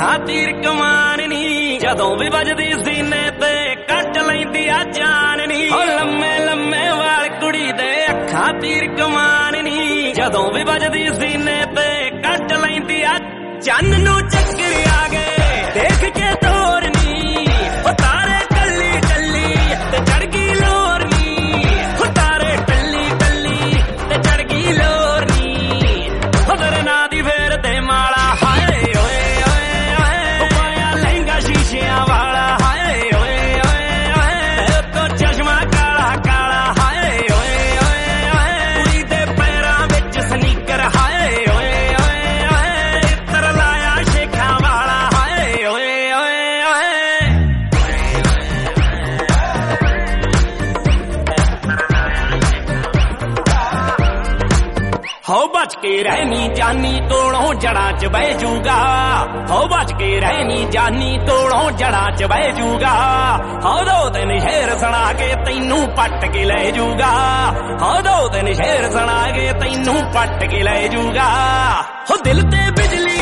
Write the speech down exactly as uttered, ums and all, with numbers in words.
ਅੱਖਾਂ ਤੀਰ ਕਮਾਨ ਨੀ ਜਦੋਂ ਵੀ ਵੱਜਦੀ ਸੀਨੇ ਤੇ ਕੱਟ ਲੈਂਦੀ ਆ ਜਾਨ ਨੀ ਓ ਲੰਮੇ ਲੰਮੇ ਵਾਲ ਕੁੜੀ ਦੇ ਅੱਖਾਂ ਤੀਰ ਕਮਾਨ ਨੀ ਜਦੋਂ ਵੀ ਵੱਜਦੀ ਸੀਨੇ ਤੇ ਕੱਟ ਲੈਂਦੀ ਆ ਚੰਨ ਨੂੰ ਚੱਕਰ ਆ ਗਏ ਦੇਖ ਕੇ ਤੋਰ ਨੀ ਓ ਤਾਰੇ ਕੱਲੀ ਕੱਲੀ ਤੇ ਚੜ ਗਈ ਲੋਰ ਨੀ ਓ ਤਾਰੇ ਕੱਲੀ ਕੱਲੀ ਤੇ ਚੜ ਗਈ ਲੋਰ ਨੀ ਓ ਤੇਰੇ ਨਾਂ ਦੀ ਫੇਰ ਤੇ ਮਾਲਾ ਹਾਏ ਓਏ ਓਏ ਓਏ ਓ ਪਾਇਆ ਲਹਿੰਗਾ ਸ਼ੀਸ਼ਿਆਂ ਵਾਲਾ ਹਾਏ ਓਏ ਓਏ ਓਏ ਤੋ ਚਸ਼ਮਾ ਕਾਲਾ ਕਾਲਾ ਹਾਏ ਓਏ ਓਏ ਓਏ ਕੁੜੀ ਦੇ ਪੈਰਾਂ ਵਿੱਚ ਸਨੀਕਰ ਹਾਏ ਓਏ ਓਏ ਓਏ ਇਤਰ ਲਾਇਆ ਸ਼ੇਖਾਂ ਵਾਲਾ ਹਾਏ ਓਏ ਓਏ ਓਏ ਹੋ ਬਚ ਕੇ ਰਹਿਣੀ ਜਾਨੀ ਤੋਲੋਂ ਜੜਾਂ ਚ ਬਹਿ ਜੂਗਾ ਹੋ ਬਚ ਕੇ ਰਹਿਣੀ ਜਾਨੀ ਤੋਲੋਂ ਜੜਾਂ ਚ ਬਹਿ ਜੂਗਾ ਹੋ ਦੋ ਦਿਨ ਸ਼ੇਰ ਸੁਣਾ ਕੇ ਤੈਨੂੰ ਪੱਟ ਕੇ ਲੈ ਜੂਗਾ ਹੋ ਦੋ ਦਿਨ ਸ਼ੇਰ ਸੁਣਾ ਕੇ ਤੈਨੂੰ ਪੱਟ ਕੇ ਲੈ ਜੂਗਾ ਹੋ ਦਿਲ ਤੇ ਬਿਜਲੀ